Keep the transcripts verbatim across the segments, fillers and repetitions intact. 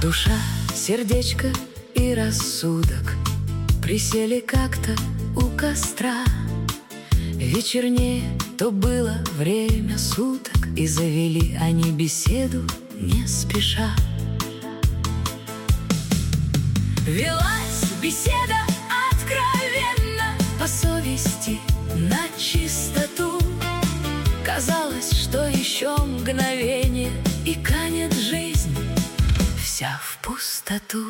Душа, сердечко и рассудок присели как-то у костра. Вечернее то было время суток, и завели они беседу не спеша. Велась беседа откровенно, по совести, на чистоту. Казалось, что еще мгновение, и канет жизнь вся в пустоту.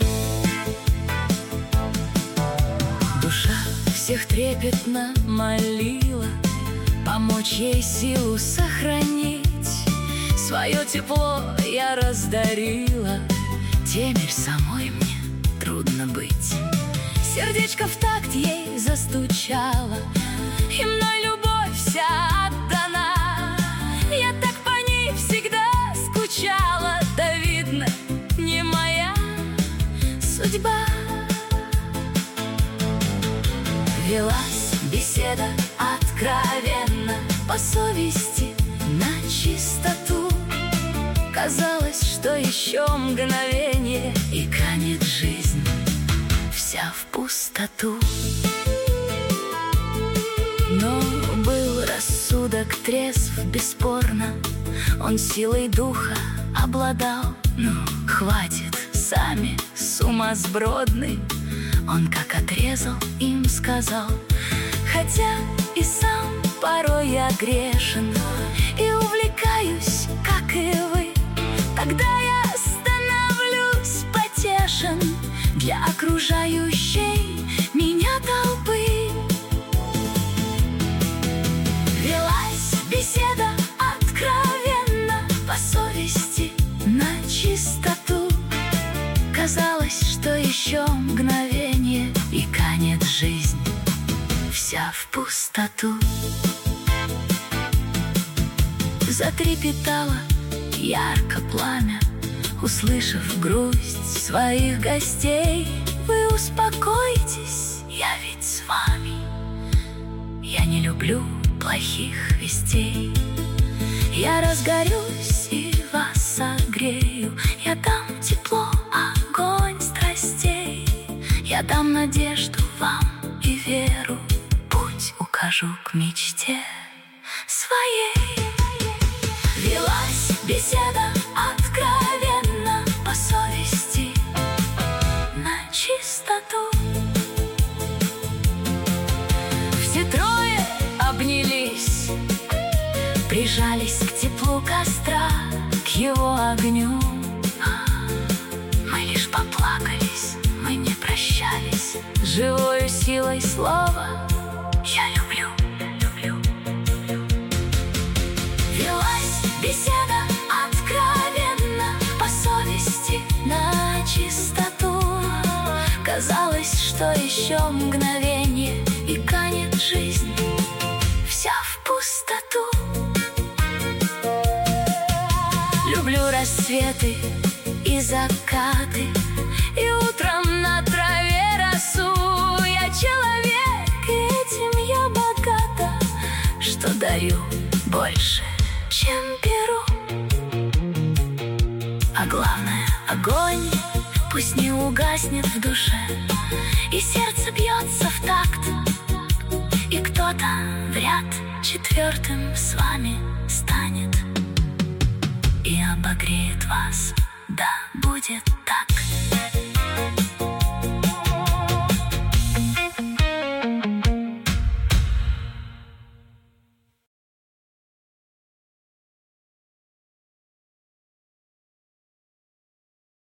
Душа всех трепетно молила помочь ей силу сохранить. Свое тепло я раздарила, теперь самой мне трудно быть. Сердечко в такт ей застучало, и мной любовь вся отдана. Я так по ней всегда скучала, да видно, не моя судьба. Велась беседа откровенно, по совести, на чистоту. Казалось, что еще мгновение, и канет жизнь вся в пустоту. Но был рассудок трезв, бесспорно, он силой духа обладал. Ну, хватит, сами сумасбродны, он как отрезал, им сказал. Хотя и сам порой я грешен и увлекаюсь, как и вы, тогда я становлюсь потешен для окружающей меня толпы. Велась беседа откровенно, по совести, на чистоту. Казалось, что еще мгновение, и канет жизнь вся в пустоту. Затрепетало ярко пламя, услышав грусть своих гостей. Вы успокойтесь, я ведь с вами, я не люблю плохих вестей. Я разгорюсь и вас согрею, я дам тепло, огонь страстей. Я дам надежду вам и веру, путь укажу к мечте своей. Велась беседа откровенно, по совести, на чистоту. Все трое обнялись, прижались к теплу костра, к его огню. Мы лишь поплакались, мы не прощались. Живою силой слова я люблю, люблю, люблю. Велась беседа откровенно, по совести, на чистоту. Казалось, что еще мгновение, и канет жизнь вся в пустоту. Люблю рассветы и закаты, и утром на траве росу. Я человек, и этим я богата, что дарю больше, чем беру. А главное, огонь пусть не угаснет в душе, и сердце бьется в такт, и кто-то в ряд четвертым с вами станет и обогреет вас. Да, будет так.